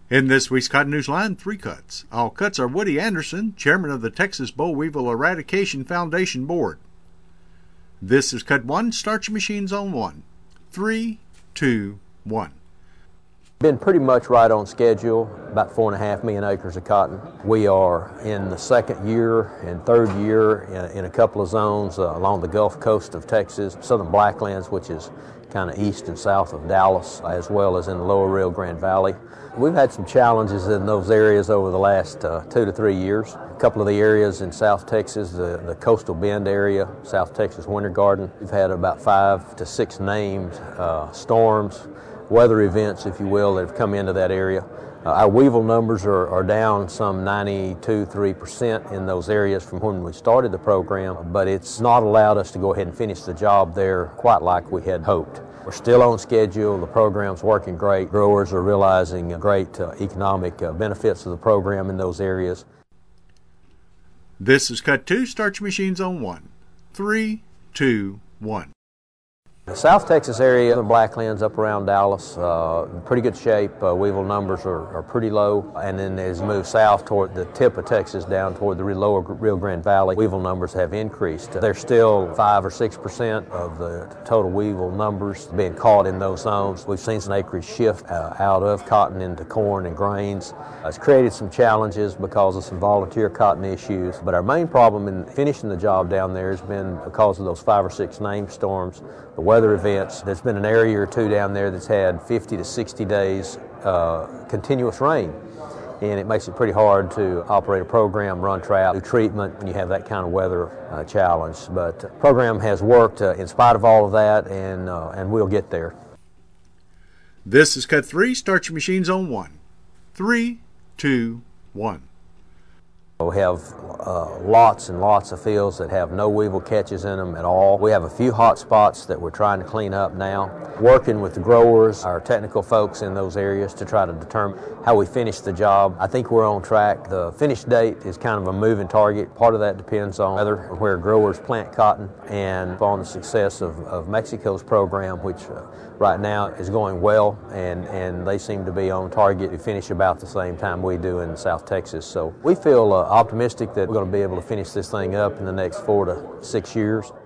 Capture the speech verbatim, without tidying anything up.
In this week's Cotton News Line, three cuts. All cuts are Woody Anderson, chairman of the Texas Boll Weevil Eradication Foundation Board. This is cut one, start your machines on one. Three, two, one. Been pretty much right on schedule, about four and a half million acres of cotton. We are in the second year and third year in, in a couple of zones uh, along the Gulf Coast of Texas, southern Blacklands, which is kind of east and south of Dallas, as well as in the lower Rio Grande Valley. We've had some challenges in those areas over the last uh, two to three years. A couple of the areas in South Texas, the, the Coastal Bend area, South Texas Winter Garden, we've had about five to six named uh, storms, weather events, if you will, that have come into that area. Uh, our weevil numbers are, are down some ninety-two, three percent in those areas from when we started the program, but it's not allowed us to go ahead and finish the job there quite like we had hoped. We're still on schedule. The program's working great. Growers are realizing great uh, economic uh, benefits of the program in those areas. This is cut two, start your machines on one. Three, two, one. The South Texas area, the Blacklands up around Dallas, uh, in pretty good shape. Uh, weevil numbers are, are pretty low. And then as you move south toward the tip of Texas down toward the lower Rio Grande Valley, weevil numbers have increased. They're still five or six percent of the total weevil numbers being caught in those zones. We've seen some acreage shift uh, out of cotton into corn and grains. Uh, it's created some challenges because of some volunteer cotton issues. But our main problem in finishing the job down there has been because of those five or six named storms, the weather events. There's been an area or two down there that's had fifty to sixty days uh, continuous rain, and it makes it pretty hard to operate a program, run trout, do treatment when you have that kind of weather uh, challenge. But the program has worked uh, in spite of all of that, and uh, and we'll get there. This is cut three, start your machines on one. Three, two, one. We have uh, lots and lots of fields that have no weevil catches in them at all. We have a few hot spots that we're trying to clean up now. Working with the growers, our technical folks in those areas to try to determine how we finish the job. I think we're on track. The finish date is kind of a moving target. Part of that depends on whether where growers plant cotton and on the success of, of Mexico's program, which uh, right now is going well, and, and they seem to be on target to finish about the same time we do in South Texas. So we feel uh, optimistic that we're going to be able to finish this thing up in the next four to six years.